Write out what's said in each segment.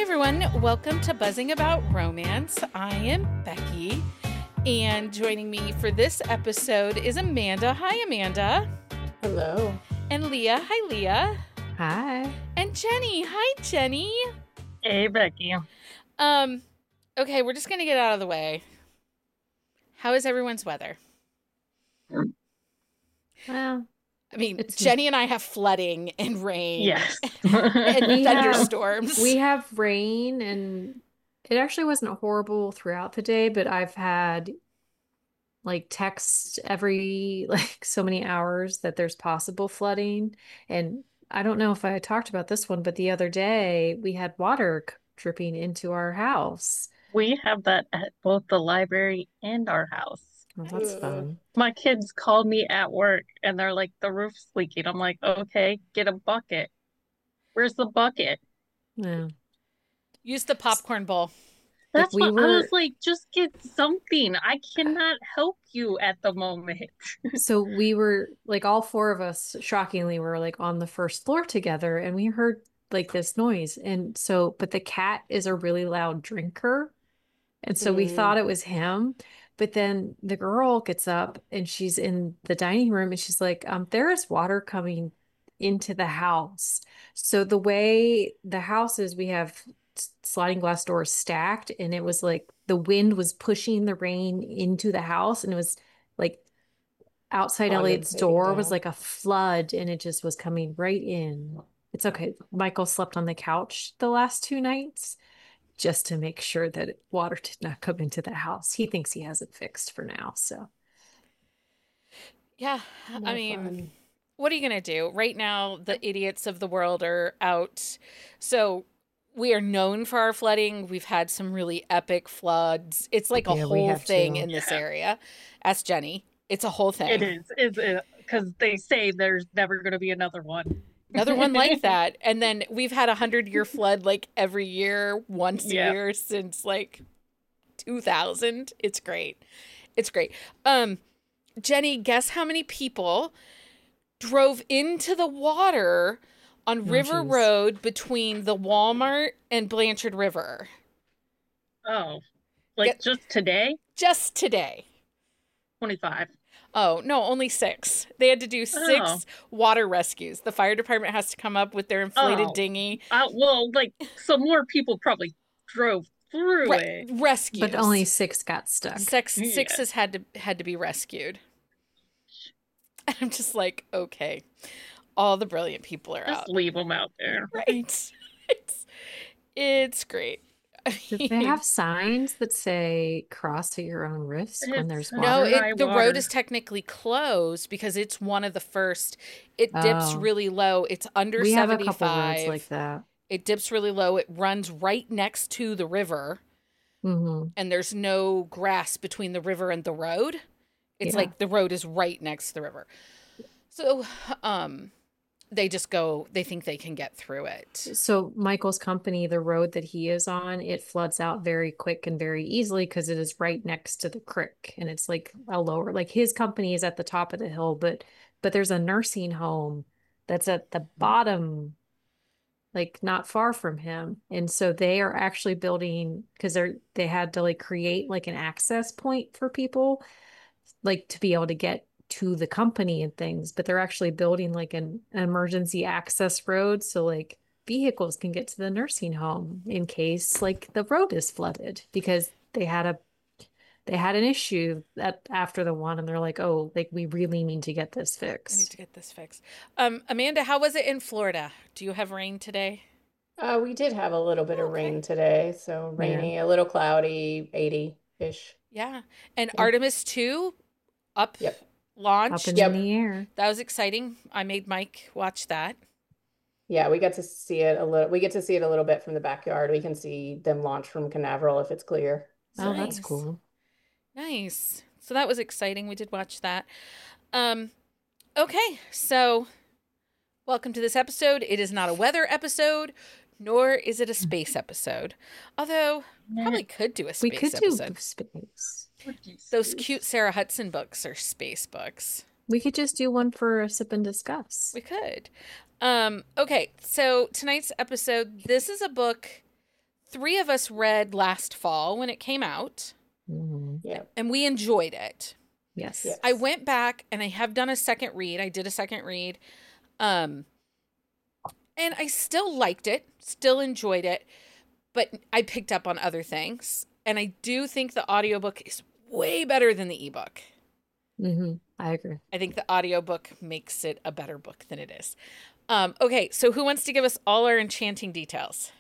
everyone. Welcome to Buzzing About Romance. I am Becky, and joining me for this episode is Amanda. Hi, Amanda. Hello. And Leah. Hi, Leah. Hi. And Jenny. Hi, Jenny. Hey, Becky. Okay, we're just going to get out of the way. How is everyone's weather? Well, I mean, Jenny and I have flooding and rain. Yes. And thunderstorms. We have rain, and it actually wasn't horrible throughout the day, but I've had like texts every so many hours that there's possible flooding. And I don't know if I talked about this one, but the other day we had water dripping into our house. We have that at both the library and our house. Well, that's fun. My kids called me at work and they're like, the roof's leaking. I'm like, okay, get a bucket. Where's the bucket? Yeah. Use the popcorn bowl. That's what I was like, just get something. I cannot help you at the moment. So we were like, all four of us, shockingly, were like on the first floor together, and we heard like this noise. And so, but the cat is a really loud drinker. And so we thought it was him. But then the girl gets up and she's in the dining room and she's like, there is water coming into the house. So the way the house is, we have sliding glass doors stacked, and it was like the wind was pushing the rain into the house, and it was like outside Elliot's door was like a flood, and it just was coming right in. It's okay. Michael slept on the couch the last 2 nights just to make sure that water did not come into the house. He thinks he has it fixed for now, so. Yeah, I mean, what are you going to do? Right now, the idiots of the world are out. So we are known for our flooding. We've had some really epic floods. It's like a whole thing in this area. Ask Jenny. It's a whole thing. It is. It's because they say there's never going to be another one. Another one like that. And then we've had 100-year flood like every year, once a year since like 2000. It's great. It's great. Jenny, guess how many people drove into the water on River Road between the Walmart and Blanchard River? Oh, like just today? Just today. 25. Oh, no, only 6. They had to do 6 water rescues. The fire department has to come up with their inflated dinghy. Well, like, so more people probably drove through it. Rescues. But only 6 got stuck. 6 has had to be rescued. And I'm just like, okay, all the brilliant people are out. Just leave them out there. Right. It's great. Do they have signs that say cross at your own risk when there's water? No, the road is technically closed because it's one of the first. It dips really low. It's under 75. We have a couple roads like that. It dips really low. It runs right next to the river. Mm-hmm. And there's no grass between the river and the road. It's like the road is right next to the river. So, they just go, they think they can get through it. So Michael's company, the road that he is on, it floods out very quick and very easily because it is right next to the creek. And it's like a lower, like his company is at the top of the hill, but there's a nursing home that's at the bottom, like not far from him. And so they are actually building, because they had to like create like an access point for people, like to be able to get to the company and things, but they're actually building like an emergency access road so like vehicles can get to the nursing home in case like the road is flooded, because they had an issue that after the one, and they're like, oh, like we really need to get this fixed. We need to get this fixed. Amanda, how was it in Florida? Do you have rain today? We did have a little bit of rain today, so rainy, a little cloudy, 80-ish. Yeah. And Artemis 2 up. Yep. Launched. Up in the air. That was exciting. I made Mike watch that. Yeah, we get to see it a little. We get to see it a little bit from the backyard. We can see them launch from Canaveral if it's clear. Oh, that's cool. Nice. So that was exciting. We did watch that. Okay, so welcome to this episode. It is not a weather episode, nor is it a space episode. Although probably could do a space episode. We could do space. Those cute Sarah Hudson books are space books. We could just do one for a sip and discuss. We could. Okay, so tonight's episode, this is a book three of us read last fall when it came out, Yeah. and we enjoyed it. Yes. Yes. I went back and I have done a second read. I did a second read. And I still liked it, still enjoyed it, but I picked up on other things. And I do think the audiobook is way better than the ebook. I agree. I think the audiobook makes it a better book than it is. Okay, so who wants to give us all our enchanting details?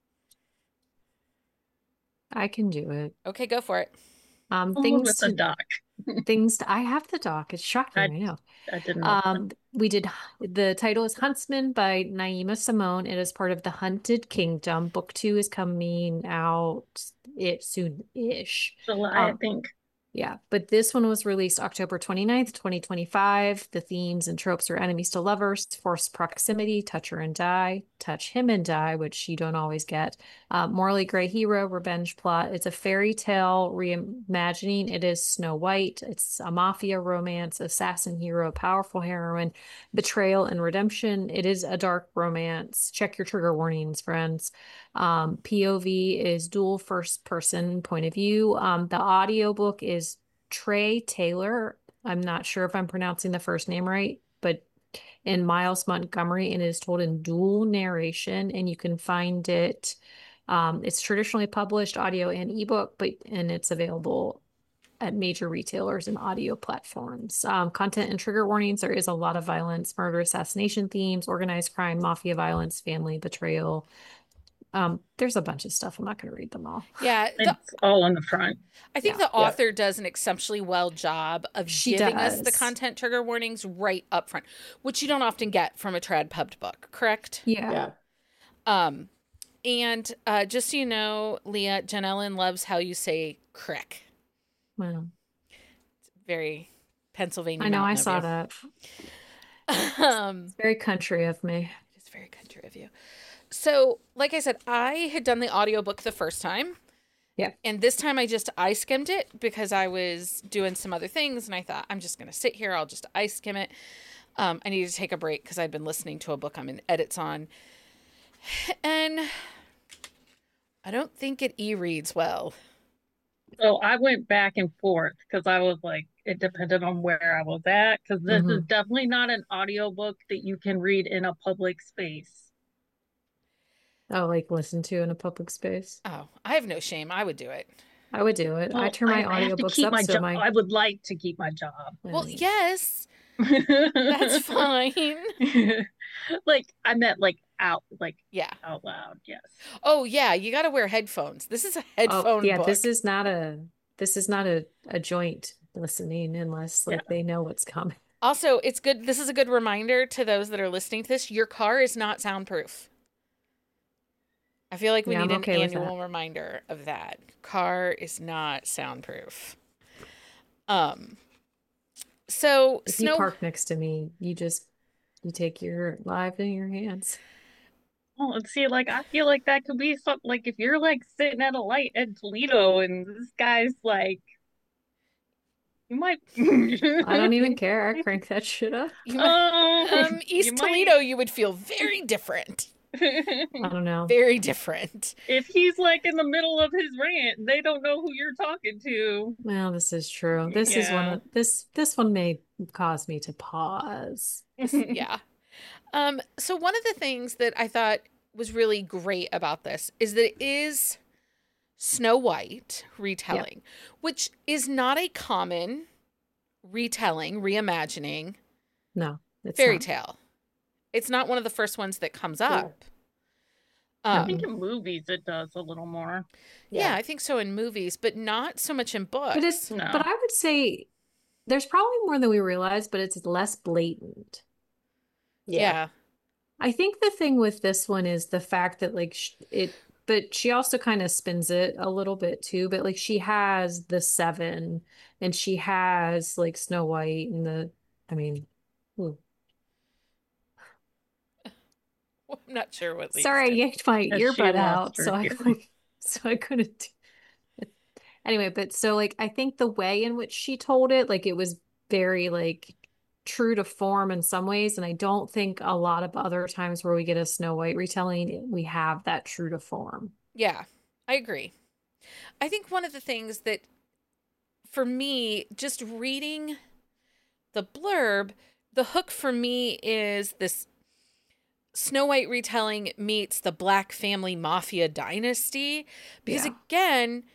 I can do it. Okay, go for it. Things With the to doc. I have the doc. It's shocking, I know. I didn't know. We did the title is Huntsman by Naima Simone. It is part of the Hunted Kingdom. Book 2 is coming out soon-ish. July, I think. Yeah, but this one was released October 29th, 2025. The themes and tropes are enemies to lovers, forced proximity, touch her and die, touch him and die, which you don't always get. Morally gray hero, revenge plot. It's a fairy tale reimagining. It is Snow White. It's a mafia romance, assassin hero, powerful heroine, betrayal and redemption. It is a dark romance. Check your trigger warnings, friends. POV is dual first person point of view. The audiobook is Trey Taylor. I'm not sure if I'm pronouncing the first name right, but in Miles Montgomery, and it is told in dual narration, and you can find it. It's traditionally published audio and ebook, and it's available at major retailers and audio platforms. Content and trigger warnings. There is a lot of violence, murder, assassination themes, organized crime, mafia violence, family betrayal. There's a bunch of stuff. I'm not going to read them all. Yeah, It's all on the front. I think Yeah. the author does an exceptionally well job of giving us the does. content trigger warnings right up front, which you don't often get from a trad pubbed book, correct? Yeah. And just so you know, Leah, Jen Ellen loves how you say crick. Well, It's very Pennsylvania. I know. I Mountain saw of that. you. It's very country of me. It's very country of you. So, like I said, I had done the audiobook the first time. Yeah. And this time I skimmed it because I was doing some other things and I thought, I'm just going to sit here. I'll just skim it. I needed to take a break because I'd been listening to a book I'm in edits on. And I don't think it e-reads well. So I went back and forth because I was like, it depended on where I was at. Because this is definitely not an audiobook that you can read in a public space. Oh, like listen to in a public space. Oh, I have no shame. I would do it. I would do it. I Well, turn my I have to audiobooks keep up my so job. my I would like to keep my job. Well, yes, that's fine. Like I meant like out Yeah. loud. Yes. Oh, yeah. You got to wear headphones. This is a headphone yeah, book. this is not a joint listening unless like they know what's coming. Also, it's good. This is a good reminder to those that are listening to this. Your car is not soundproof. I feel like we need an annual reminder of that. Car is not soundproof. So If you park next to me, you take your life in your hands. Oh, and see, like I feel like that could be something like if you're like sitting at a light in Toledo and this guy's like, you might. I don't even care. I crank that shit up. East Toledo, you would feel very different. I don't know. Very different. If he's like in the middle of his rant, they don't know who you're talking to. Well, this is true. This is this one may cause me to pause. Yeah. So one of the things that I thought was really great about this is that it is Snow White retelling, which is not a common retelling, reimagining fairy tale. It's not one of the first ones that comes up. I think in movies it does a little more. Yeah, I think so in movies, but not so much in books. But I would say there's probably more than we realize, but it's less blatant. Yeah. I think the thing with this one is the fact that like but she also kind of spins it a little bit too, but like she has the seven and she has like Snow White and ooh. I'm not sure what. Sorry, I yanked my earbud out, so I couldn't. Anyway, but so like I think the way in which she told it, like it was very like true to form in some ways, and I don't think a lot of other times where we get a Snow White retelling, we have that true to form. Yeah. I agree. I think one of the things that, for me, just reading the blurb, the hook for me is this Snow White retelling meets the Black family mafia dynasty. Because again,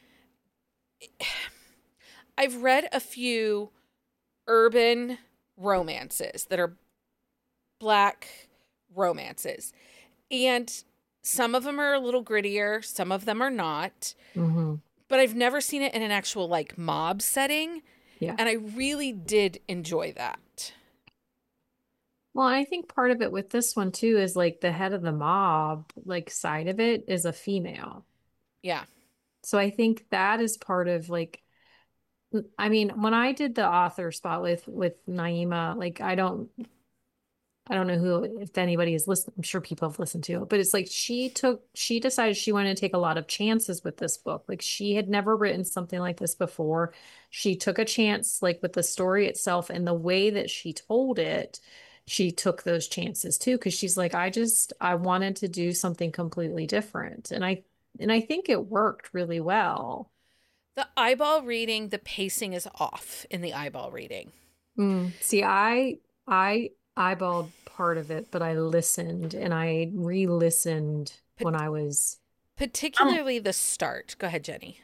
I've read a few urban romances that are Black romances. And some of them are a little grittier, some of them are not. Mm-hmm. But I've never seen it in an actual like mob setting. Yeah. And I really did enjoy that. Well, I think part of it with this one too is like the head of the mob, like side of it is a female. Yeah. So I think that is part of like, I mean, when I did the author spot with Naima, like I don't know who, if anybody is listening, I'm sure people have listened to it, but it's like she decided she wanted to take a lot of chances with this book. Like she had never written something like this before. She took a chance like with the story itself and the way that she told it. She took those chances too, because she's like, I wanted to do something completely different. And I think it worked really well. The eyeball reading, the pacing is off in the eyeball reading. See, I eyeballed part of it, but I listened and I re-listened when I was particularly the start. Go ahead, Jenny.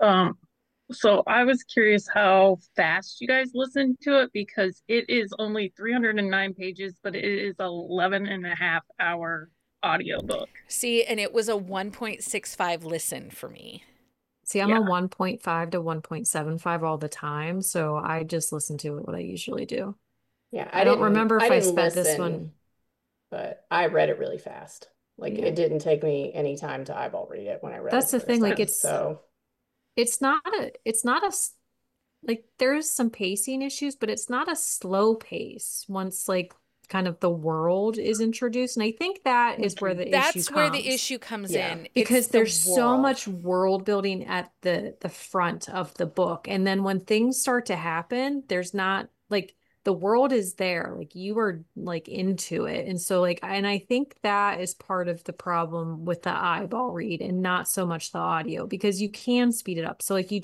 So I was curious how fast you guys listened to it because it is only 309 pages, but it is 11 and a half hour audiobook. See, and it was a 1.65 listen for me. See, I'm a 1.5 to 1.75 all the time, so I just listen to it what I usually do. Yeah, I don't remember if I sped listen, this one. But I read it really fast. Like it didn't take me any time to eyeball read it when I read That's it the thing. Like time, it's not a like there's some pacing issues, but it's not a slow pace once like kind of the world is introduced. And I think that is where the issue comes. That's where the issue comes in. Because there's so much world building at the front of the book. And then when things start to happen, there's not like the world is there, like you are like into it. And so like, and I think that is part of the problem with the eyeball read and not so much the audio, because you can speed it up. So like you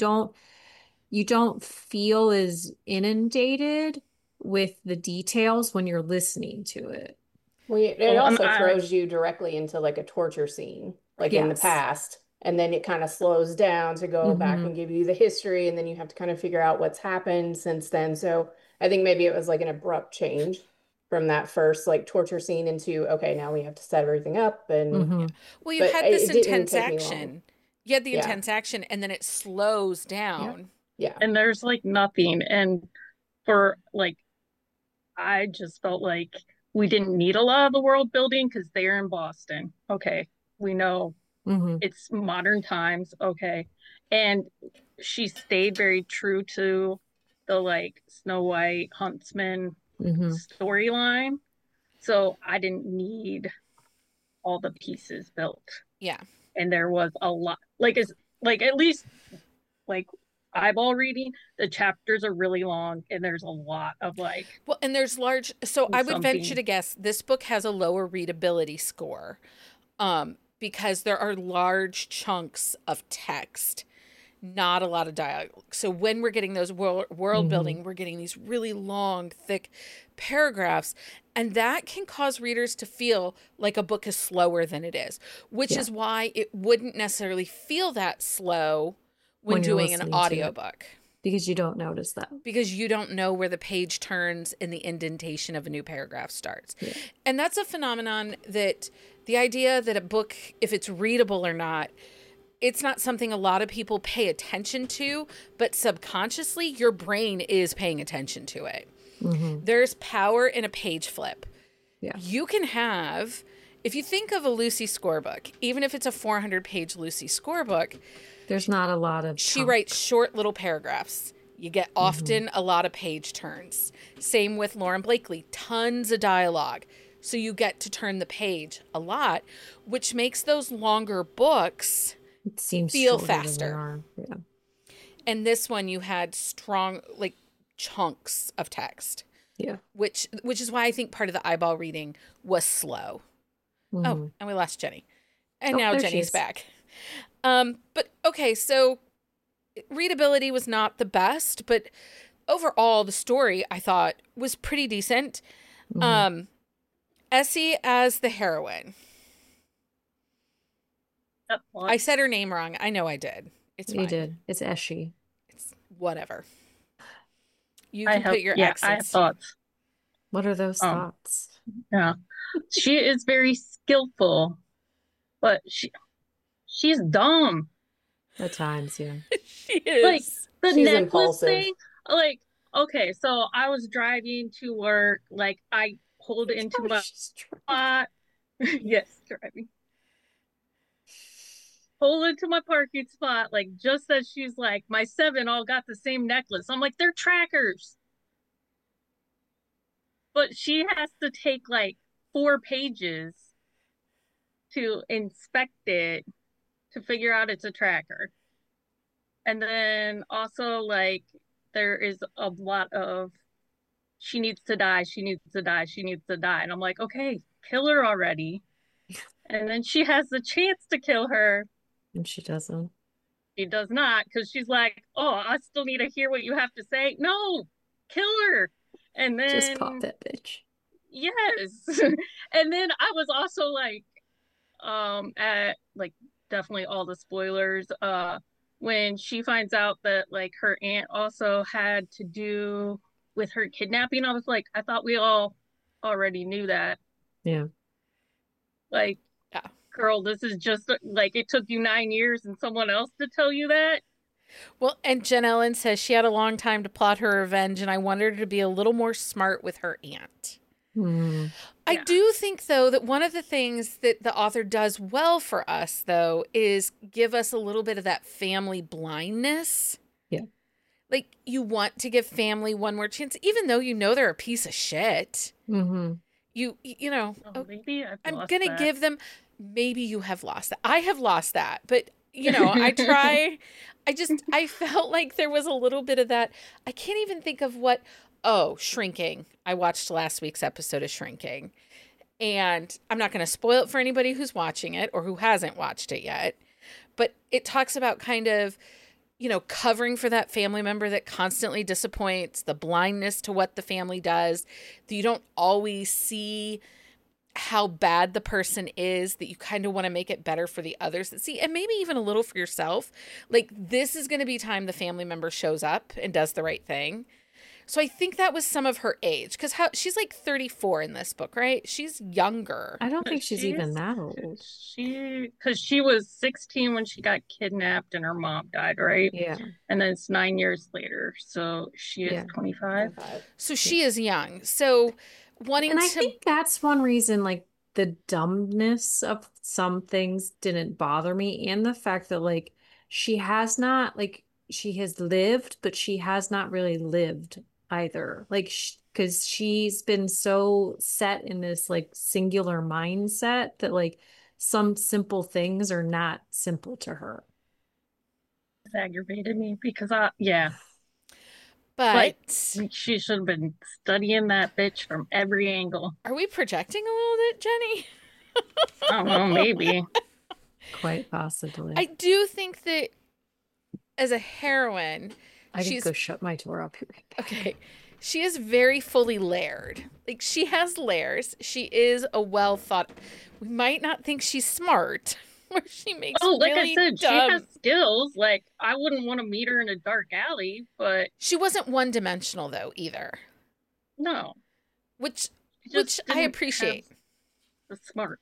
don't feel as inundated with the details when you're listening to it. Well, it also throws you directly into like a torture scene, like in the past. And then it kind of slows down to go back and give you the history. And then you have to kind of figure out what's happened since then. So I think maybe it was like an abrupt change from that first like torture scene into, okay, now we have to set everything up. And well, you had this intense action. You had the intense action and then it slows down. Yeah. And there's like nothing. And for like, I just felt like we didn't need a lot of the world building because they're in Boston. Okay. We know it's modern times. Okay. And she stayed very true to the like Snow White Huntsman storyline. So I didn't need all the pieces built. Yeah. And there was a lot, like, it's like at least like eyeball reading, the chapters are really long and there's a lot of like, well, and there's large, so I would venture to guess this book has a lower readability score because there are large chunks of text, not a lot of dialogue. So when we're getting those world building, we're getting these really long, thick paragraphs, and that can cause readers to feel like a book is slower than it is, which is why it wouldn't necessarily feel that slow when doing an audiobook. Because you don't notice that. Because you don't know where the page turns and the indentation of a new paragraph starts. Yeah. And that's a phenomenon that the idea that a book, if it's readable or not, it's not something a lot of people pay attention to, but subconsciously your brain is paying attention to it. There's power in a page flip. Yeah. You can have, if you think of a Lucy Score book, even if it's a 400-page Lucy Score book, there's not a lot of She writes short little paragraphs. You get often a lot of page turns. Same with Lauren Blakely, tons of dialogue. So you get to turn the page a lot, which makes those longer books feel faster. Yeah. And this one you had strong like chunks of text. Yeah. Which is why I think part of the eyeball reading was slow. Oh, and we lost Jenny. And now Jenny's back. But okay, so readability was not the best, but overall the story I thought was pretty decent. Essie as the heroine. I said her name wrong. I know I did. It's fine. You did. It's Essie. It's whatever. You can put your accents. I have thoughts. What are those thoughts? Yeah. She is very skillful, but she's dumb. At times, yeah. She is. Like the She's necklace impulsive. thing, like, okay, so I was driving to work, like I pulled into my spot. Yes, driving. Pull into my parking spot, like just as she's like, my 7 all got the same necklace. I'm like, they're trackers. But she has to take like 4 pages to inspect it to figure out it's a tracker. And then also like there is a lot of she needs to die, she needs to die, she needs to die. And I'm like, okay, kill her already. And then she has the chance to kill her. And she doesn't. She does not, because she's like, oh, I still need to hear what you have to say. No, kill her. And then just pop that bitch. Yes. And then I was also like, at like definitely all the spoilers, when she finds out that like her aunt also had to do with her kidnapping, I was like, I thought we all already knew that. Yeah. Like, yeah. Girl, this is just like it took you 9 years and someone else to tell you that. Well, and Jen Ellen says she had a long time to plot her revenge, and I wanted her to be a little more smart with her aunt. I do think, though, that one of the things that the author does well for us, though, is give us a little bit of that family blindness. Yeah. Like, you want to give family one more chance, even though you know they're a piece of shit. You know, maybe I'm going to give them, maybe you have lost that. I have lost that, but, you know, I try. I felt like there was a little bit of that. I can't even think of what. Oh, Shrinking. I watched last week's episode of Shrinking. And I'm not going to spoil it for anybody who's watching it or who hasn't watched it yet. But it talks about kind of, you know, covering for that family member that constantly disappoints, the blindness to what the family does, that you don't always see how bad the person is, that you kind of want to make it better for the others that see, and maybe even a little for yourself. Like, this is going to be time the family member shows up and does the right thing. So I think that was some of her age, because she's like 34 in this book, right? She's younger. I don't think she's even that old. Because she was 16 when she got kidnapped and her mom died, right? Yeah. And then it's 9 years later, so she is 25. So she is young. So and I think that's one reason, like, the dumbness of some things didn't bother me, and the fact that, like, she has not, like, she has lived, but she has not really lived either. Like, because she's been so set in this, like, singular mindset that, like, some simple things are not simple to her. It's aggravated me because But like, she should have been studying that bitch from every angle. Are we projecting a little bit, Jenny? I don't know, maybe. Quite possibly. I do think that as a heroine, I can go shut my door up here. Okay. She is very fully layered. Like, she has layers. She is a well thought. We might not think she's smart, or she makes like really I said, dumb. she has skills. Like, I wouldn't want to meet her in a dark alley, but she wasn't one dimensional though either. No, which I appreciate. The smarts.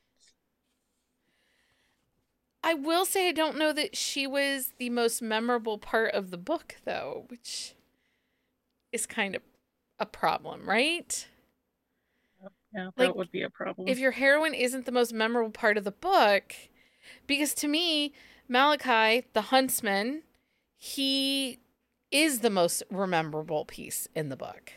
I will say I don't know that she was the most memorable part of the book, though, which is kind of a problem, right? Yeah, that would be a problem. If your heroine isn't the most memorable part of the book, because to me, Malachi, the huntsman, he is the most memorable piece in the book.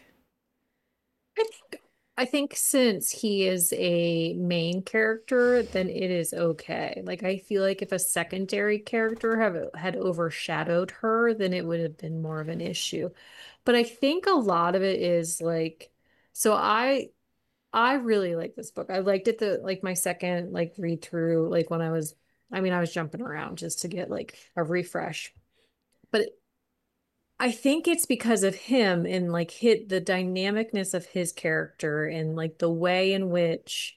I think since he is a main character, then it is okay. Like, I feel like if a secondary character had overshadowed her, then it would have been more of an issue. But I think a lot of it is like, so I really like this book. I liked it my second read through, like when I was I mean, I was jumping around just to get like a refresh. But I think it's because of him and like hit the dynamicness of his character and like the way in which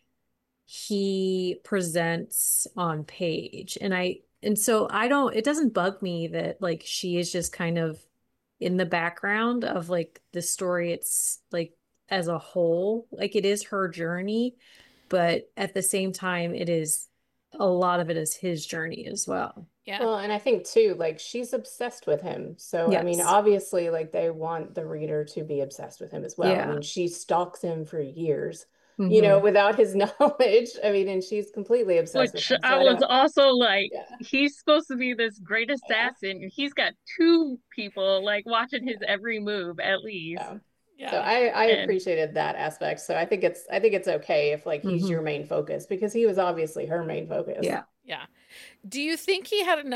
he presents on page. And so I don't, it doesn't bug me that like she is just kind of in the background of like the story. It's like as a whole, like it is her journey, but at the same time, it is a lot of it is his journey as well. Yeah. Well, and I think too, like she's obsessed with him. So, I mean, Yes. obviously, like they want the reader to be obsessed with him as well. I Yeah. mean, she stalks him for years, you know, without his knowledge. I mean, and she's completely obsessed with Which him. So I was also like, yeah. he's supposed to be this great assassin, and he's got two people like watching his every move at least. Yeah. Yeah. So I appreciated that aspect. So I think it's okay if like he's your main focus because he was obviously her main focus. Yeah. Yeah. Do you think he had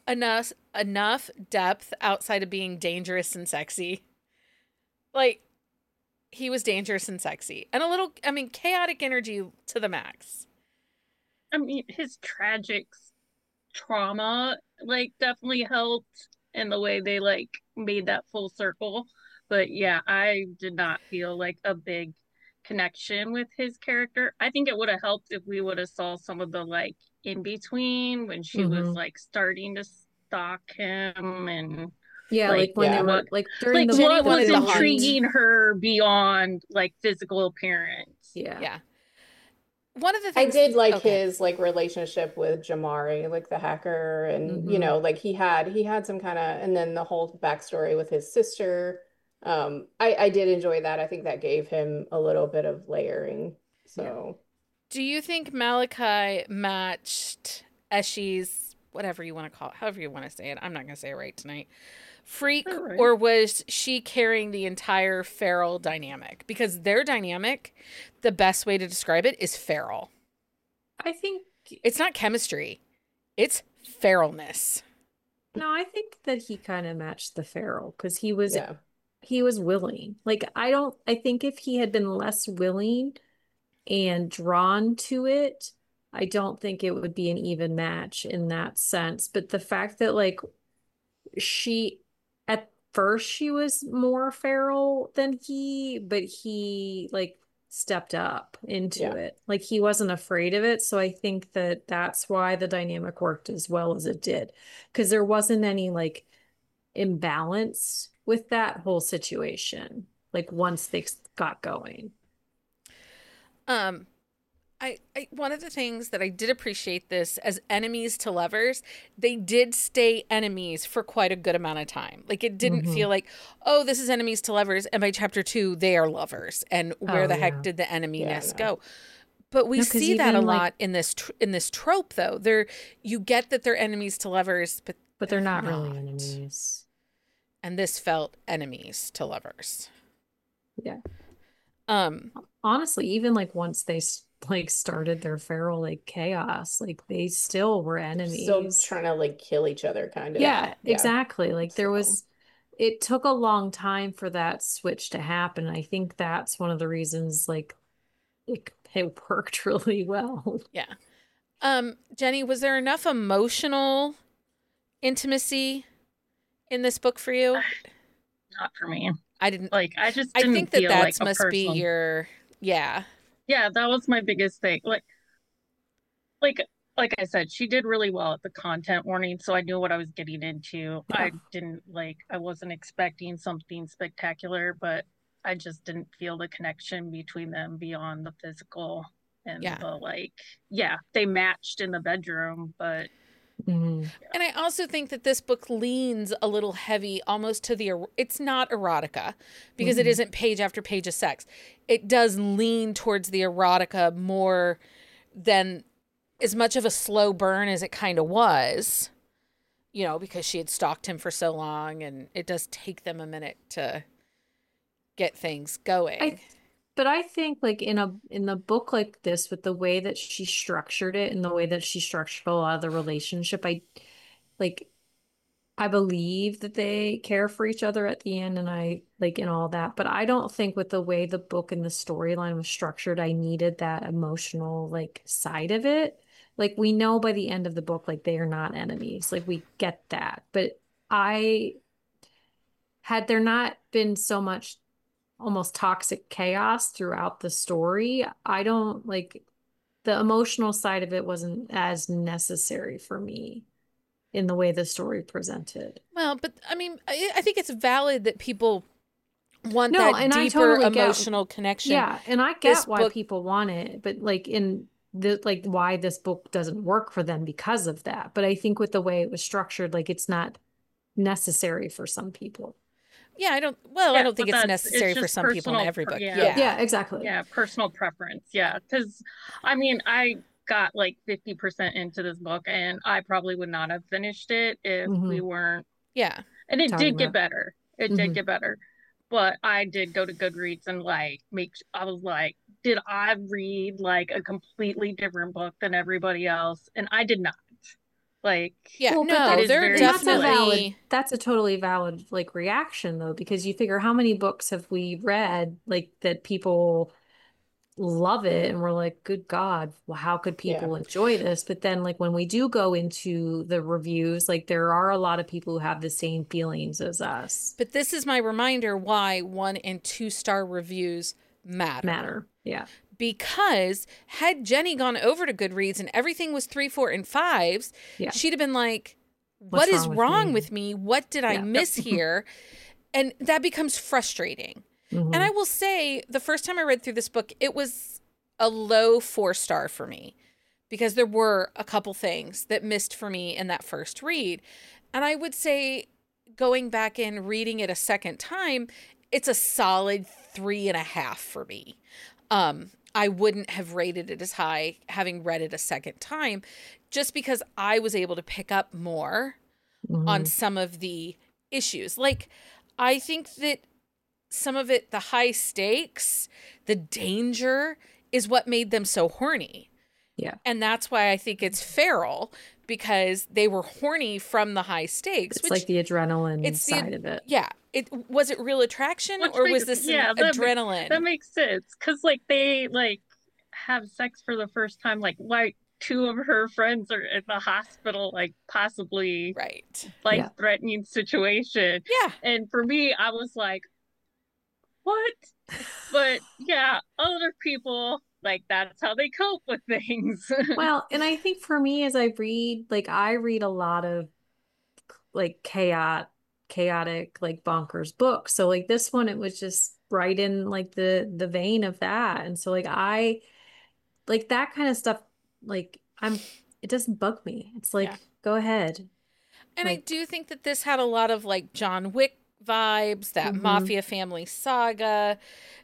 enough depth outside of being dangerous and sexy? Like he was dangerous and sexy and a little, I mean, chaotic energy to the max. I mean, his tragic trauma like definitely helped in the way they like made that full circle. But yeah, I did not feel like a big connection with his character. I think it would have helped if we would have saw some of the like in between when she was like starting to stalk him and yeah, like when they were like during like the what was the intriguing her beyond like physical appearance. Yeah. One of the things I did like his like relationship with Jamari, like the hacker, and you know, like he had some kind of, and then the whole backstory with his sister. I did enjoy that. I think that gave him a little bit of layering. So, do you think Malachi matched Eshi's, whatever you want to call it, however you want to say it? I'm not going to say it right tonight. Freak, right. Or was she carrying the entire feral dynamic? Because their dynamic, the best way to describe it is feral. I think it's not chemistry, it's feralness. No, I think that he kind of matched the feral because he was willing. Like I think if he had been less willing and drawn to it, I don't think it would be an even match in that sense. But the fact that like at first she was more feral than but he like stepped up into it. Like he wasn't afraid of it. So I think that that's why the dynamic worked as well as it did. Because there wasn't any like imbalance with that whole situation. Like once they got going. I one of the things that I did appreciate this as enemies to lovers, they did stay enemies for quite a good amount of time. Like it didn't feel like, oh, this is enemies to lovers, and by chapter 2 they are lovers, and where the heck did the eneminess go? But we see that a lot in this trope, though. You get that they're enemies to lovers, but they're not really enemies. And this felt enemies to lovers. Yeah. Honestly, even like once they like started their feral like chaos, like they still were enemies, still trying to like kill each other kind of. Yeah, exactly. Like it took a long time for that switch to happen. I think that's one of the reasons like it worked really well. Yeah. Jenny, was there enough emotional intimacy in this book for you? Not for me. I didn't like. I think that must be your Yeah, that was my biggest thing. Like I said, she did really well at the content warning, so I knew what I was getting into. Yeah. I wasn't expecting something spectacular, but I just didn't feel the connection between them beyond the physical and they matched in the bedroom, but And I also think that this book leans a little heavy almost to it's not erotica because it isn't page after page of sex. It does lean towards the erotica more than as much of a slow burn as it kind of was, you know, because she had stalked him for so long, and it does take them a minute to get things going. But I think like in a book like this, with the way that she structured it and the way that she structured a lot of the relationship, I believe that they care for each other at the end, and I like and all that, but I don't think with the way the book and the storyline was structured, I needed that emotional like side of it. Like we know by the end of the book, like they are not enemies. Like we get that. But I had there not been so much almost toxic chaos throughout the story, I don't like the emotional side of it wasn't as necessary for me in the way the story presented. Well, but I mean, I think it's valid that people want that deeper emotional connection. Yeah, and I get why people want it, but like in the like why this book doesn't work for them because of that. But I think with the way it was structured, like it's not necessary for some people. Yeah, I don't think it's necessary for some people in every book. Yeah, exactly. Yeah, personal preference. Yeah, because I mean, I got like 50% into this book, and I probably would not have finished it if we weren't. Yeah, and it did get better. It did get better, but I did go to Goodreads and like I was like, did I read like a completely different book than everybody else? And I did not. Like, yeah, well, no, they're definitely that's a totally valid like reaction though, because you figure how many books have we read like that people love it and we're like, good God, well, how could people enjoy this? But then like when we do go into the reviews, like there are a lot of people who have the same feelings as us. But this is my reminder why 1- and 2-star reviews matter. Yeah. Because had Jenny gone over to Goodreads and everything was 3, 4, and 5s, she'd have been like, what is wrong with me? What did I miss here? And that becomes frustrating. And I will say, the first time I read through this book, it was a low 4-star for me because there were a couple things that missed for me in that first read. And I would say, going back and reading it a second time, it's a solid 3.5 for me. I wouldn't have rated it as high having read it a second time just because I was able to pick up more on some of the issues. Like, I think that some of it, the high stakes, the danger is what made them so horny. Yeah. And that's why I think it's feral because they were horny from the high stakes. It's like the adrenaline side of it. Yeah. Was it real attraction or was this adrenaline? That makes sense. Because like they like have sex for the first time, like 2 of her friends are in the hospital, like possibly life-threatening situation. Yeah. And for me, I was like, what? But yeah, other people, like that's how they cope with things. Well, and I think for me as I read a lot of like chaotic like bonkers books. So like this one, it was just right in like the vein of that. And so like I like that kind of stuff, like it doesn't bug me. It's like, go ahead. And I do think that this had a lot of like John Wick vibes, that Mafia family saga,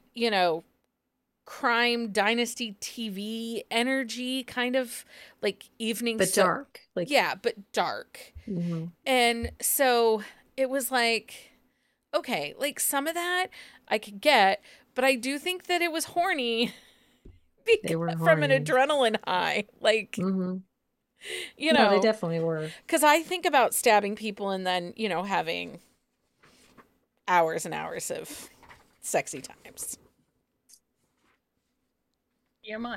crime dynasty TV energy, kind of like evening. But dark. But dark. And so it was like, okay, like some of that I could get, but I do think that it was horny. They were horny. From an adrenaline high. Like, no, they definitely were. Because I think about stabbing people and then, having hours and hours of sexy times. TMI.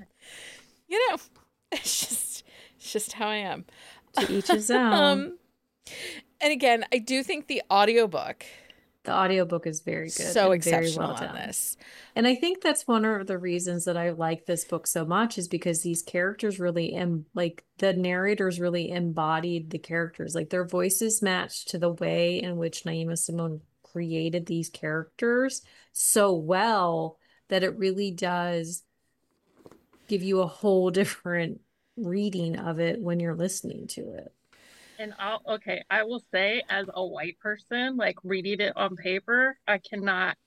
It's just how I am. To each his own. And again, I do think the audiobook is very good. So exceptional on this. And I think that's one of the reasons that I like this book so much is because these characters really like the narrators really embodied the characters. Like their voices matched to the way in which Naima Simone created these characters so well that it really does give you a whole different reading of it when you're listening to it. And I will say, as a white person, like reading it on paper, I cannot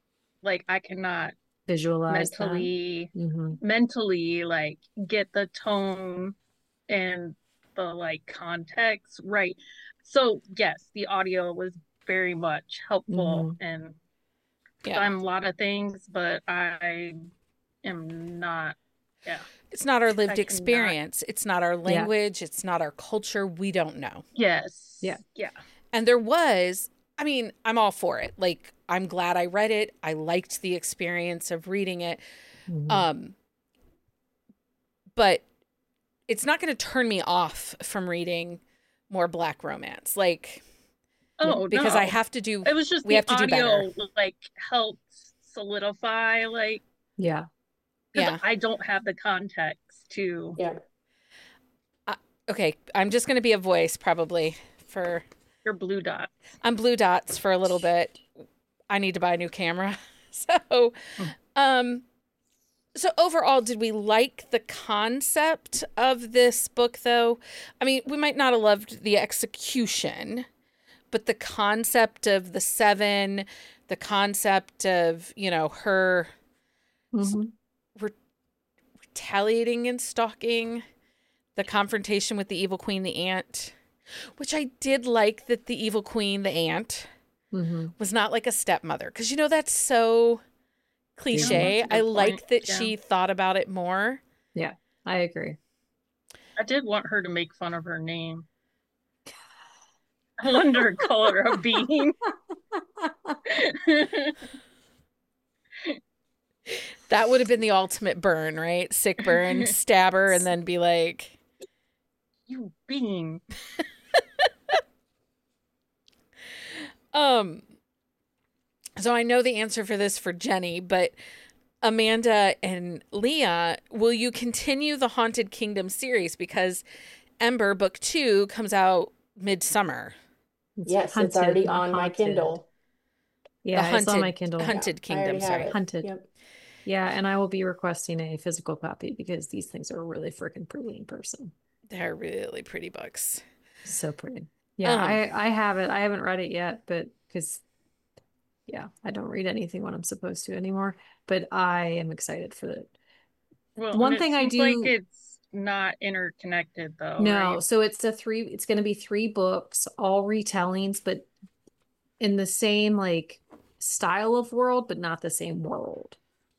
visualize mentally like get the tone and the like context right. So yes, the audio was very much helpful and I'm a lot of things, but I am not. Yeah. It's not our lived experience. It's not our language. It's not our culture. We don't know. Yes. Yeah. Yeah. And there was, I mean, I'm all for it. Like, I'm glad I read it. I liked the experience of reading it. But it's not going to turn me off from reading more Black romance. Like, because I have to do, it was just we have to do better. Like, helped solidify, like, yeah. I don't have the context to. Yeah. Okay, I'm just going to be a voice probably for your Blue Dots. I'm Blue Dots for a little bit. I need to buy a new camera. So, so overall, did we like the concept of this book though? I mean, we might not have loved the execution, but the concept of the seven, the concept of, you know, her retaliating and stalking, the confrontation with the evil queen, the aunt, which I did like that the evil queen, the aunt, was not like a stepmother. Because, you know, that's so cliche. Yeah, I like that she thought about it more. Yeah, I agree. I did want her to make fun of her name. I wanted her to call her a bean. That would have been the ultimate burn, right? Sick burn, stab her, and then be like, "You bean." So I know the answer for this for Jenny, but Amanda and Leah, will you continue the Haunted Kingdom series? Because Ember Book 2 comes out midsummer. Yes, it's already on my Kindle. Yeah, it's on my Kindle. Hunted Kingdom, sorry. Hunted. Yep. Yeah, and I will be requesting a physical copy because these things are really freaking pretty in person. They're really pretty books. So pretty. Yeah, I have it. I haven't read it yet, but because, yeah, I don't read anything when I'm supposed to anymore. But I am excited for it. Well, one thing I do, like, it's not interconnected though. No, right? So it's going to be 3 books, all retellings, but in the same like style of world, but not the same world.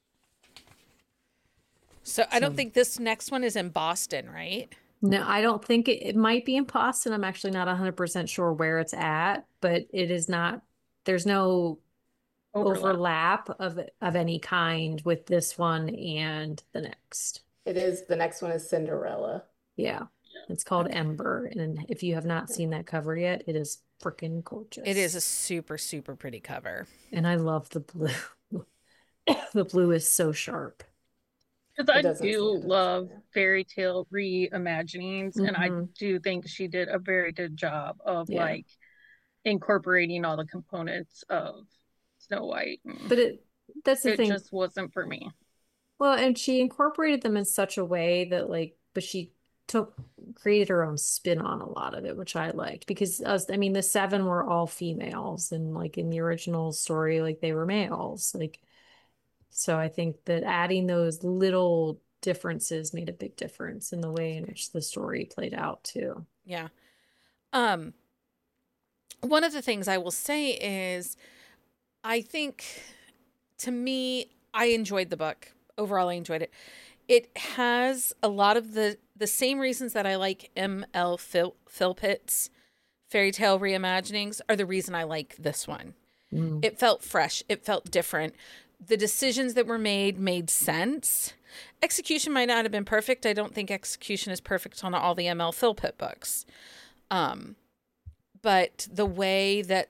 So I don't think this next one is in Boston, right? No, I don't think it might be in Boston. I'm actually not 100% sure where it's at, but it is not, there's no overlap of any kind with this one and the next. It is, the next one is Cinderella. Yeah. It's called Ember. And if you have not seen that cover yet, it is freaking gorgeous. It is a super, super pretty cover. And I love the blue. The blue is so sharp. Because I do love fairy tale reimaginings, and I do think she did a very good job of like incorporating all the components of Snow White. But that's the thing. It just wasn't for me. Well, and she incorporated them in such a way that but she created her own spin on a lot of it, which I liked because the 7 were all females, and like in the original story, like they were males, like. So I think that adding those little differences made a big difference in the way in which the story played out too. Yeah. One of the things I will say is I think, to me, I enjoyed the book. Overall, I enjoyed it. It has a lot of the same reasons that I like M.L. Philpitt's fairy tale reimaginings are the reason I like this one. It felt fresh. It felt different. The decisions that were made sense. Execution might not have been perfect. I don't think execution is perfect on all the M.L. Philpitt books. But the way that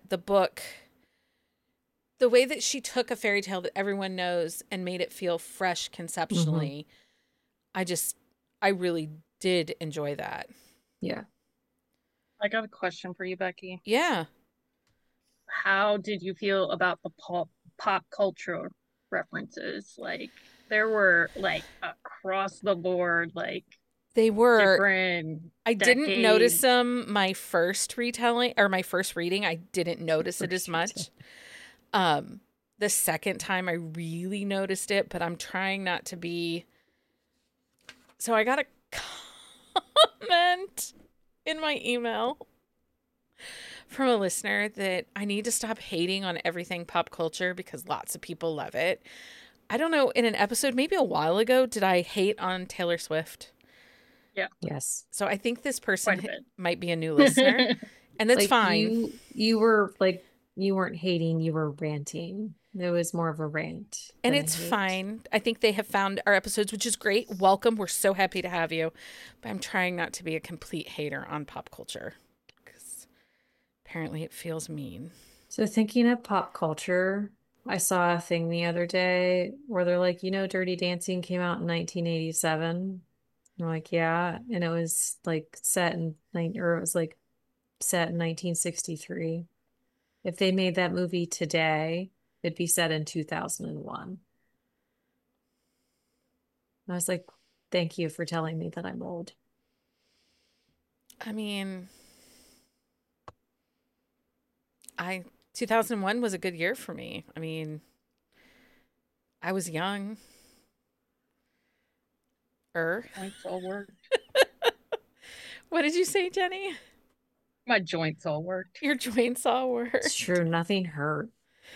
she took a fairy tale that everyone knows and made it feel fresh conceptually, I really did enjoy that. Yeah. I got a question for you, Becky. Yeah. How did you feel about the pop culture references? Like, there were like across the board, like they were different. I didn't notice them my first retelling or my first reading. I didn't notice it as much. The second time I really noticed it, but I'm trying not to be. So I got a comment in my email from a listener that I need to stop hating on everything pop culture because lots of people love it. I don't know, in an episode maybe a while ago, did I hate on Taylor Swift? Yeah. Yes. So I think this person might be a new listener. And that's like, fine. You were like, you weren't hating, you were ranting. It was more of a rant. And it's fine. I think they have found our episodes, which is great. Welcome. We're so happy to have you. But I'm trying not to be a complete hater on pop culture because apparently it feels mean. So thinking of pop culture, I saw a thing the other day where they're like, Dirty Dancing came out in 1987. I'm like, yeah. And it was like set in 1963. If they made that movie today, it'd be set in 2001. I was like, thank you for telling me that I'm old. I mean, 2001 was a good year for me. I mean, I was young. Joints all worked. What did you say, Jenny? My joints all worked. Your joints all worked. It's true. Nothing hurt.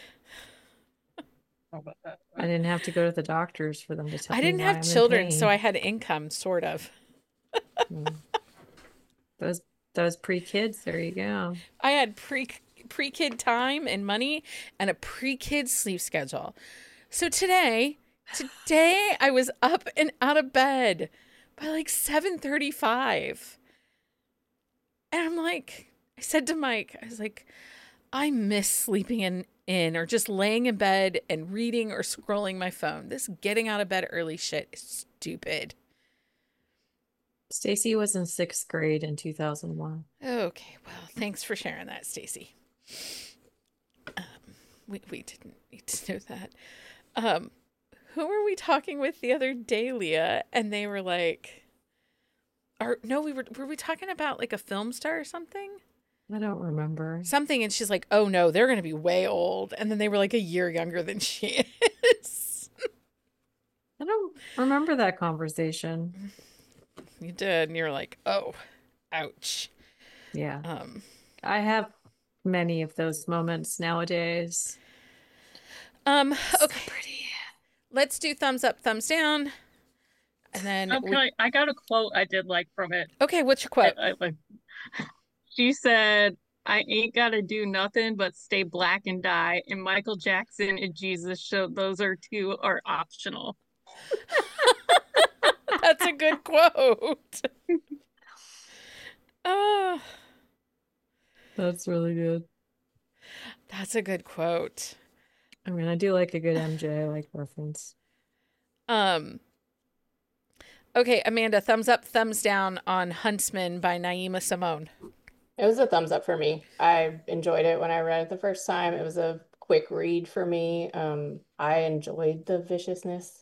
How about that? I didn't have to go to the doctors for them to tell me. I didn't have children, so I had income, sort of. Those pre-kids, there you go. I had pre-kid time and money and a pre-kid sleep schedule. So today I was up and out of bed by like 7:35. And I'm like, I said to Mike, I was like, I miss sleeping in or just laying in bed and reading or scrolling my phone. This getting out of bed early shit is stupid. Stacy was in 6th grade in 2001. Okay, well, thanks for sharing that, Stacy. We didn't need to know that. Who were we talking with the other day, Leah? And they were like, were we talking about like a film star or something? I don't remember. Something, and she's like, oh no, they're going to be way old. And then they were like a year younger than she is. I don't remember that conversation. You did, and you're like, oh, ouch. Yeah. I have many of those moments nowadays. Okay. So pretty. Let's do thumbs up, thumbs down. And then I got a quote I did like from it. Okay, what's your quote? She said, I ain't gotta do nothing but stay black and die. And Michael Jackson and Jesus showed those are optional. That's a good quote. That's really good. That's a good quote. I mean, I do like a good MJ like reference. Okay, Amanda, thumbs up, thumbs down on Huntsman by Naima Simone. It was a thumbs up for me. I enjoyed it when I read it the first time. It was a quick read for me. I enjoyed the viciousness.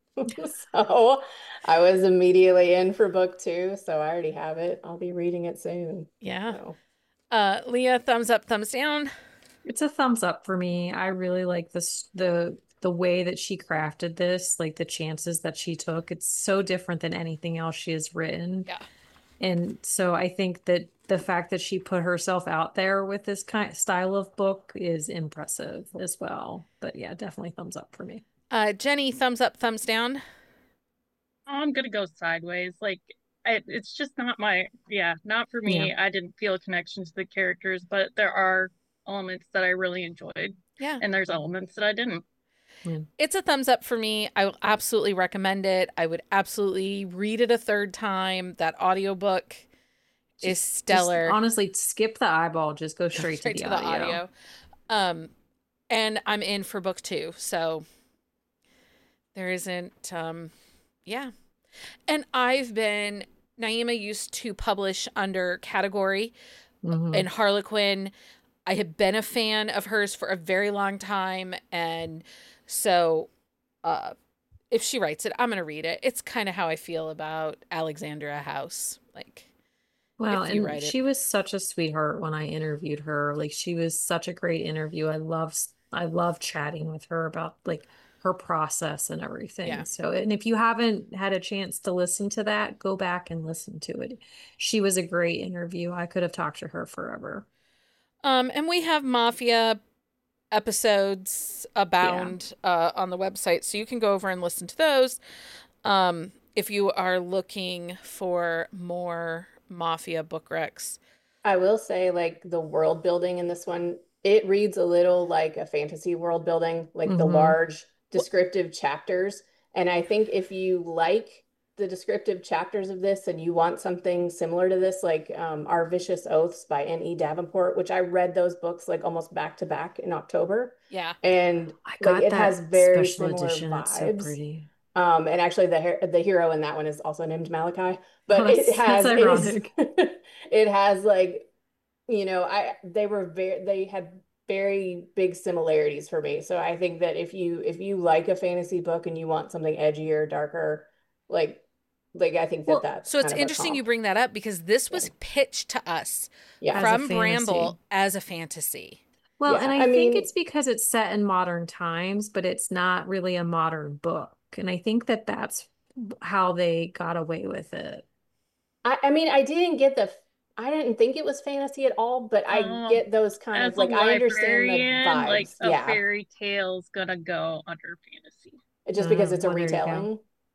So I was immediately in for book 2. So I already have it. I'll be reading it soon. Yeah. So. Leah, thumbs up, thumbs down. It's a thumbs up for me. I really like this, the way that she crafted this, like the chances that she took. It's so different than anything else she has written. Yeah. And so I think that the fact that she put herself out there with this kind of style of book is impressive as well. But yeah, definitely thumbs up for me. Jenny, thumbs up, thumbs down. I'm gonna go sideways. Like it's just not not for me. Yeah. I didn't feel a connection to the characters, but there are elements that I really enjoyed. Yeah. And there's elements that I didn't. It's a thumbs up for me. I will absolutely recommend it. I would absolutely read it a third time. That audiobook is stellar. Just honestly, skip the eyeball. Just go straight to the audio. And I'm in for book 2. So there isn't, yeah. And Naima used to publish under Category and Harlequin. I have been a fan of hers for a very long time. And so if she writes it, I'm going to read it. It's kind of how I feel about Alexandra House. Well, and she was such a sweetheart when I interviewed her. Like, she was such a great interview. I love chatting with her about like her process and everything. Yeah. So, and if you haven't had a chance to listen to that, go back and listen to it. She was a great interview. I could have talked to her forever. And we have Mafia episodes abound on the website, so you can go over and listen to those. If you are looking for more Mafia book recs, I will say, like, the world building in this one, it reads a little like a fantasy world building, like the large descriptive chapters. And I think if you like the descriptive chapters of this and you want something similar to this, like Our Vicious Oaths by N.E. Davenport, which I read those books like almost back to back in October. Yeah. And I got like it that has very special similar edition. It's so vibes. pretty. And actually the hero in that one is also named Malachi, but that's ironic. It has like, you know, they had very big similarities for me. So I think that if you like a fantasy book and you want something edgier, darker, like I think that's so it's interesting you bring that up because this was pitched to us from Bramble as a fantasy. Well, and I think it's because it's set in modern times, but it's not really a modern book. And I think that's how they got away with it. I mean, I didn't think it was fantasy at all, but I get those kind of like, I understand the vibes. Like a fairy tale's gonna go under fantasy. Just because it's a retelling?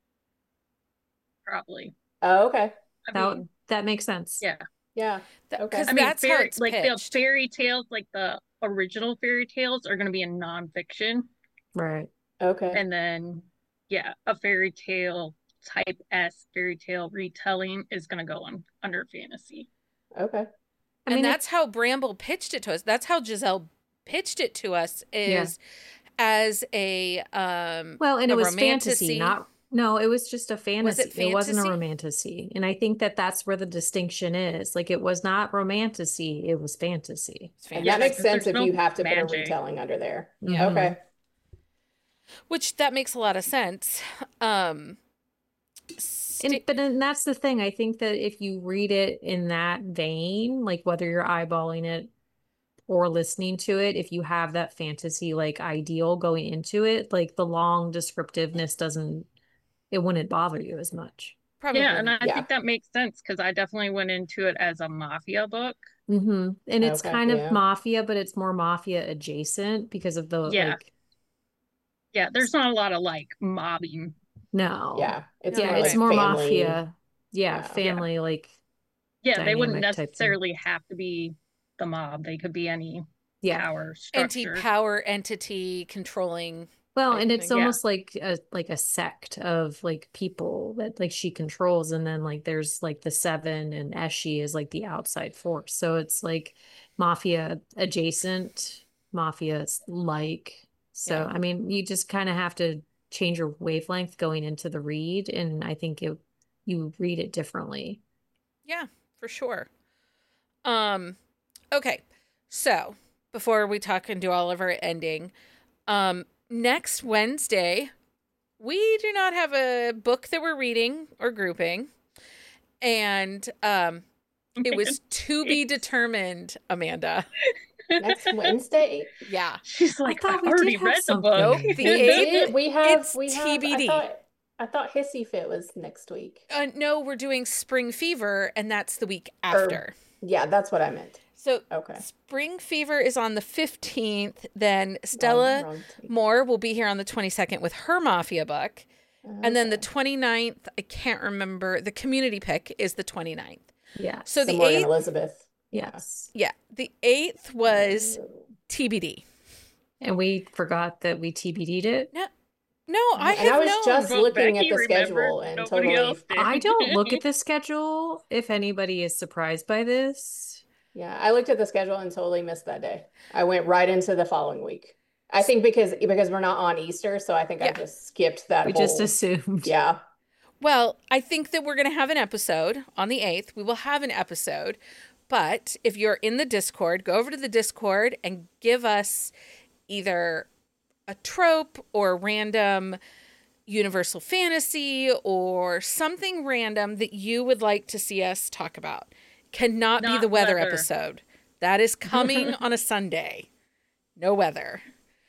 Probably. Oh, okay. That makes sense. Yeah. Yeah. Okay. I mean, that's how it's like pitched. the fairy tales, like the original fairy tales are gonna be in nonfiction. Right. Okay. And then a fairy tale type fairy tale retelling is going to go on under fantasy. Okay. And that's how Bramble pitched it to us. That's how Giselle pitched it to us as a well, and it was fantasy, it was just a fantasy. Was it fantasy? It wasn't a romantasy. And I think that's where the distinction is. Like it was not romantasy, it was fantasy. And that makes sense if you have to put a retelling under there. Yeah. Okay. Which that makes a lot of sense. But that's the thing. I think that if you read it in that vein, like whether you're eyeballing it or listening to it, if you have that fantasy like ideal going into it, like the long descriptiveness wouldn't bother you as much. Probably. Yeah, and I think that makes sense because I definitely went into it as a mafia book. And it's kind of mafia, but it's more mafia adjacent because of the like. Yeah, there's not a lot of like mobbing. No. Yeah. It's more family. Mafia. Yeah, family like. Yeah, they wouldn't necessarily have to be the mob. They could be any power structure. Anti-power entity controlling. Well, and it's almost like a sect of like people that like she controls, and then like there's like the seven, and Eshi is like the outside force. So it's like mafia adjacent, mafia like. So I mean, you just kind of have to change your wavelength going into the read, and I think you read it differently. Yeah, for sure. Okay, so before we talk and do all of our ending, next Wednesday, we do not have a book that we're reading or grouping. And it was to be determined, Amanda. Next Wednesday? Yeah. She's like, I already read the book. Nope, the 8th, it's TBD. I thought Hissy Fit was next week. No, we're doing Spring Fever, and that's the week after. Yeah, that's what I meant. So Spring Fever is on the 15th. Then Stella Moore will be here on the 22nd with her Mafia book. And then the 29th, I can't remember. The community pick is the 29th. Yeah. So the Morgan 8th. Elizabeth. Yes. Yeah. The 8th was TBD. And we forgot that we TBD'd it. No, I was just looking at the schedule and totally. I don't look at the schedule if anybody is surprised by this. Yeah, I looked at the schedule and totally missed that day. I went right into the following week. I think because we're not on Easter, so I think I just skipped that. We just assumed. Yeah. Well, I think that we're going to have an episode on the 8th. We will have an episode. But if you're in the Discord, go over to the Discord and give us either a trope or random universal fantasy or something random that you would like to see us talk about. Cannot be the weather episode. That is coming on a Sunday. No weather.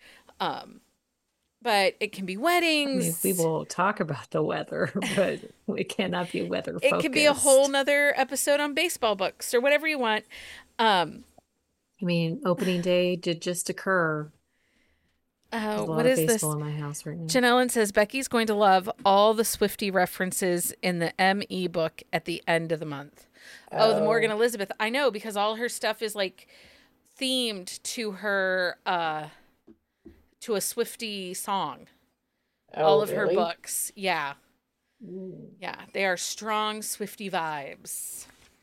But it can be weddings. I mean, we will talk about the weather, but it cannot be weather focused. It could be a whole nother episode on baseball books or whatever you want. I mean, opening day did just occur. What is this? In my house right now. Janellen says Becky's going to love all the Swiftie references in the ME book at the end of the month. Oh, the Morgan Elizabeth. I know, because all her stuff is like themed to her to a Swiftie song. All of her books. Yeah. Yeah, they are strong Swiftie vibes.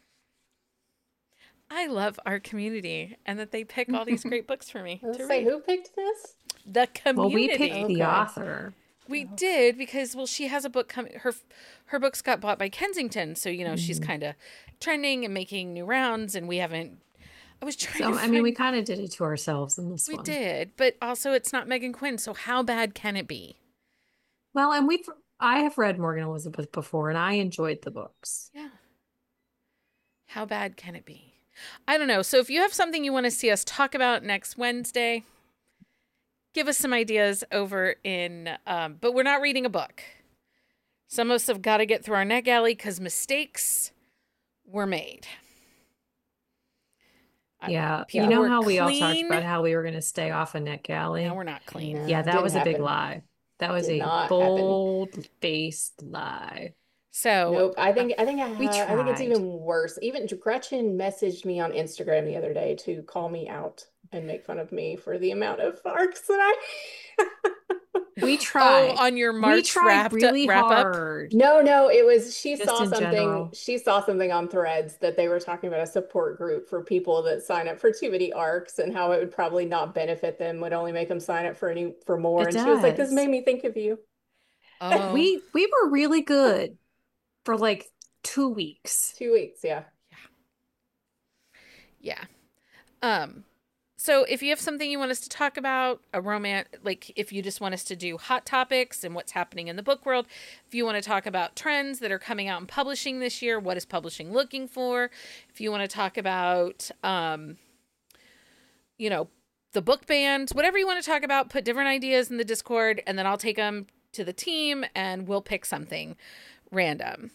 I love our community and that they pick all these great books for me to read. Who picked this? The community. Well, we picked the author. We did, because she has a book coming. Her books got bought by Kensington, so she's kind of trending and making new rounds, and we haven't. I was trying to. I mean, we kind of did it to ourselves in this one. We did, but also it's not Megan Quinn, so how bad can it be? Well, and I have read Morgan Elizabeth before, and I enjoyed the books. Yeah. How bad can it be? I don't know. So if you have something you want to see us talk about next Wednesday, give us some ideas over in, but we're not reading a book. Some of us have got to get through our NetGalley because mistakes were made. Yeah. You know how we all talked about how we were going to stay off of NetGalley? No, we're not clean. No, yeah, that was a big lie. That was a bold-faced lie. So nope. I think it's even worse. Even Gretchen messaged me on Instagram the other day to call me out and make fun of me for the amount of arcs that I. We tried. On your March wrap hard. up. No, it was she Just saw something. General. She saw something on Threads that they were talking about a support group for people that sign up for too many arcs and how it would probably not benefit them, would only make them sign up for more. She was like, "This made me think of you." Oh. We were really good for like 2 weeks. 2 weeks, yeah. Yeah. So if you have something you want us to talk about, a romance, like if you just want us to do hot topics and what's happening in the book world, if you want to talk about trends that are coming out in publishing this year, what is publishing looking for? If you want to talk about, the book bans, whatever you want to talk about, put different ideas in the Discord, and then I'll take them to the team and we'll pick something random.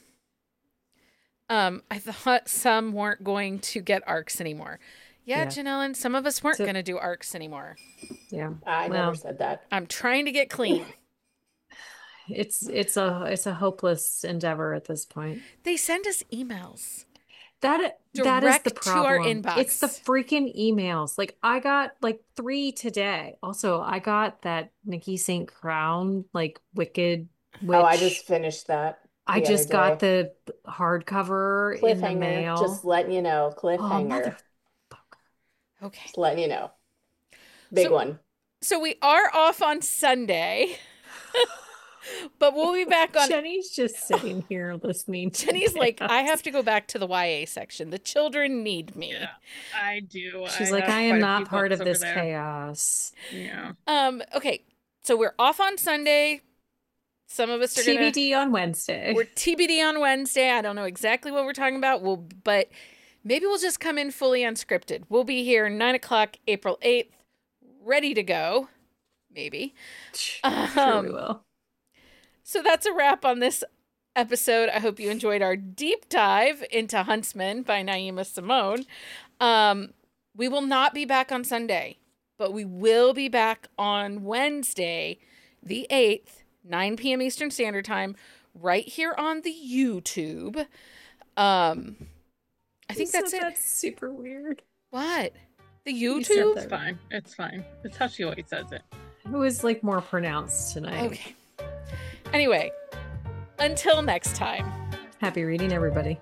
I thought some weren't going to get arcs anymore. Yeah, Janellen, some of us weren't going to do arcs anymore. Yeah. I never said that. I'm trying to get clean. It's a hopeless endeavor at this point. They send us emails. That is the problem. To our inbox. It's the freaking emails. Like I got like 3 today. Also, I got that Nikki St. Crown like Wicked Witch. Oh, I just finished that. I just got the hardcover in the mail. Just letting you know, cliffhanger. Okay. Just letting you know. Big one. So we are off on Sunday. But we'll be back on. Jenny's just sitting here listening. Jenny's like, I have to go back to the YA section. The children need me. Yeah, I do. She's like, I am not part of this chaos. Yeah. Okay. So we're off on Sunday. Some of us are TBD on Wednesday. We're TBD on Wednesday. I don't know exactly what we're talking about. But maybe we'll just come in fully unscripted. We'll be here 9:00, April 8th, ready to go. Maybe. Sure we will. So that's a wrap on this episode. I hope you enjoyed our deep dive into Huntsman by Naima Simone. We will not be back on Sunday, but we will be back on Wednesday, the 8th, 9 p.m. Eastern Standard Time, right here on the YouTube. I think that's it. That's super weird. What? The YouTube? It's fine. It's fine. It's how she always says it. It was like more pronounced tonight. Okay. Anyway, until next time. Happy reading, everybody.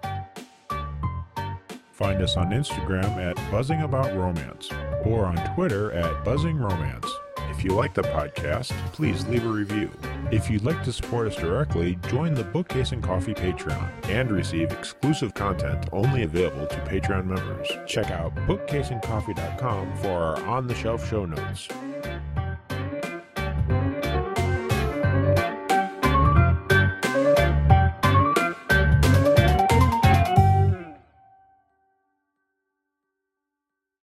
Find us on Instagram at BuzzingAboutRomance or on Twitter at BuzzingRomance. If you like the podcast, please leave a review. If you'd like to support us directly, join the Bookcase and Coffee Patreon and receive exclusive content only available to Patreon members. Check out bookcaseandcoffee.com for our on-the-shelf show notes.